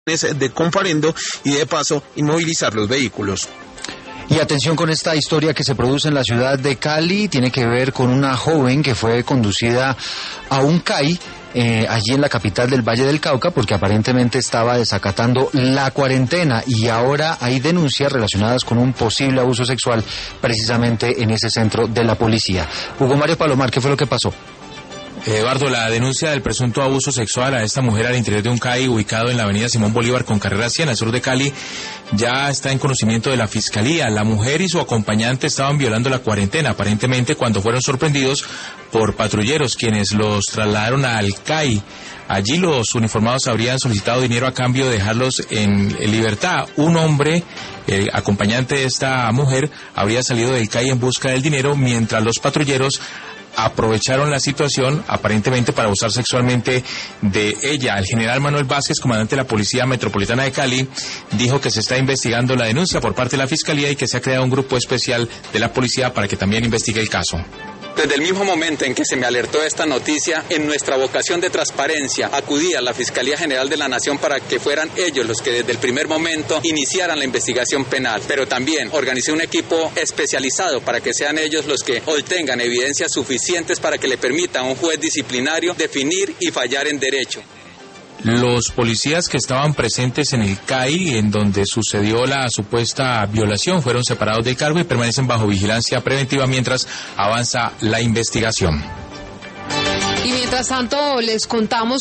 de comparendo y de paso inmovilizar los vehículos. Y atención con esta historia que se produce en la ciudad de Cali, tiene que ver con una joven que fue conducida a un CAI allí en la capital del Valle del Cauca porque aparentemente estaba desacatando la cuarentena y ahora hay denuncias relacionadas con un posible abuso sexual precisamente en ese centro de la policía. Hugo Mario Palomar, ¿qué fue lo que pasó? Eduardo, la denuncia del presunto abuso sexual a esta mujer al interior de un CAI ubicado en la avenida Simón Bolívar con carrera 100 al sur de Cali ya está en conocimiento de la Fiscalía. La mujer y su acompañante estaban violando la cuarentena, aparentemente cuando fueron sorprendidos por patrulleros quienes los trasladaron al CAI. Allí los uniformados habrían solicitado dinero a cambio de dejarlos en libertad. Un hombre, acompañante de esta mujer, habría salido del CAI en busca del dinero mientras los patrulleros aprovecharon la situación aparentemente para abusar sexualmente de ella. El general Manuel Vázquez, comandante de la Policía Metropolitana de Cali, dijo que se está investigando la denuncia por parte de la Fiscalía y que se ha creado un grupo especial de la policía para que también investigue el caso. Desde el mismo momento en que se me alertó de esta noticia, en nuestra vocación de transparencia, acudí a la Fiscalía General de la Nación para que fueran ellos los que desde el primer momento iniciaran la investigación penal, pero también organicé un equipo especializado para que sean ellos los que obtengan evidencias suficientes para que le permita a un juez disciplinario definir y fallar en derecho. Los policías que estaban presentes en el CAI, en donde sucedió la supuesta violación, fueron separados del cargo y permanecen bajo vigilancia preventiva mientras avanza la investigación. Y mientras tanto, les contamos